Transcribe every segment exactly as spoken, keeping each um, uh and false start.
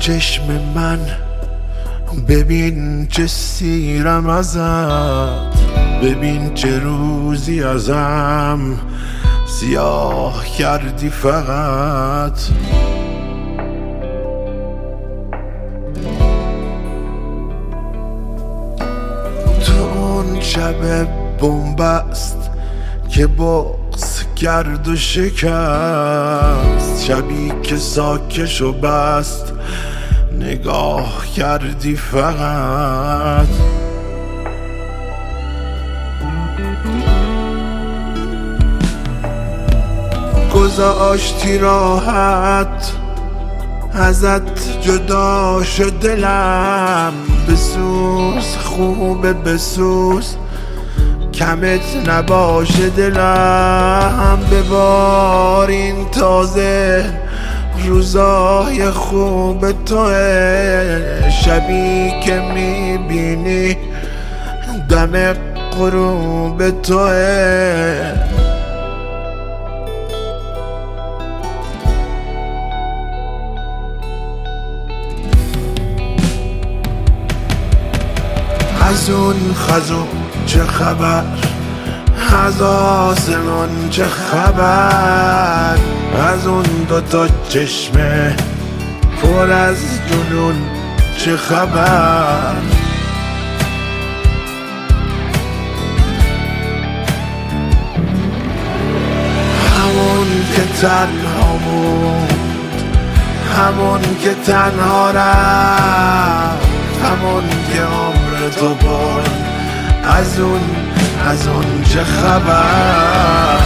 چشم من ببین چه سیرم ازت، ببین چه روزی ازم سیاه کردی فقط. تو اون شب بنبست که بغض کرد و شکست، شبی که ساکش و بست نگاه کردی فقط. گذاشتی راحت ازت جدا شد دلم، بسوز خوبه بسوز کمت نباشه دلم. ببار این تازه روزای خوب توه، شبی که میبینی دم غروب توه. از اون خزون چه خبر، از آسمان چه خبر، از اون دوتا چشمه پر از جنون چه خبر. همون که تنها بود، همون که تنها رفت، همون که عمر تو برد، از اون از اون چه خبر.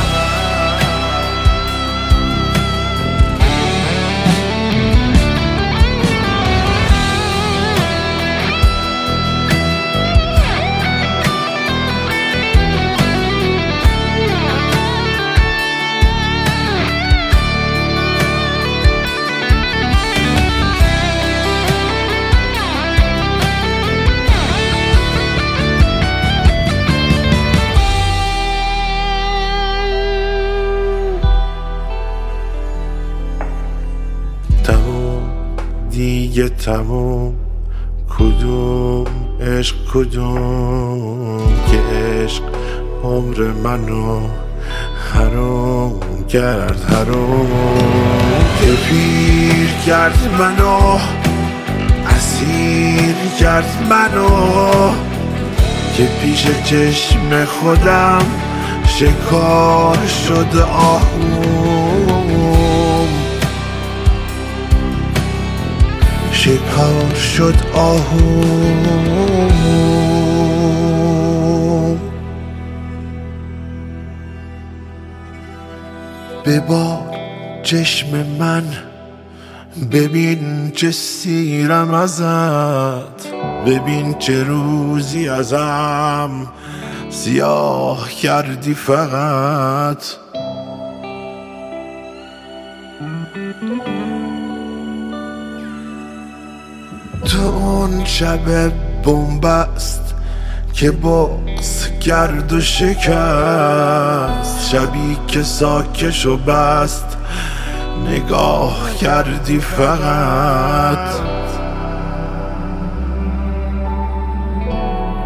تموم دیگه تموم، کدوم عشق کدوم که عشق عمر منو حرام کرد، حرام که پیر کرد منو، اسیر کرد منو، که پیش چشم خودم شکار شد آهوم، شکار شد آهوم. ببار چشم من ببین چه سیرم ازت، ببین چه روزی ازم سیاه کردی فقط. تو اون شب بنبست که بغض کرد و شکست، شبی که ساکش و بست نگاه کردی فقط.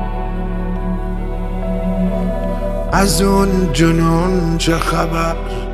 از اون جنون چه خبر،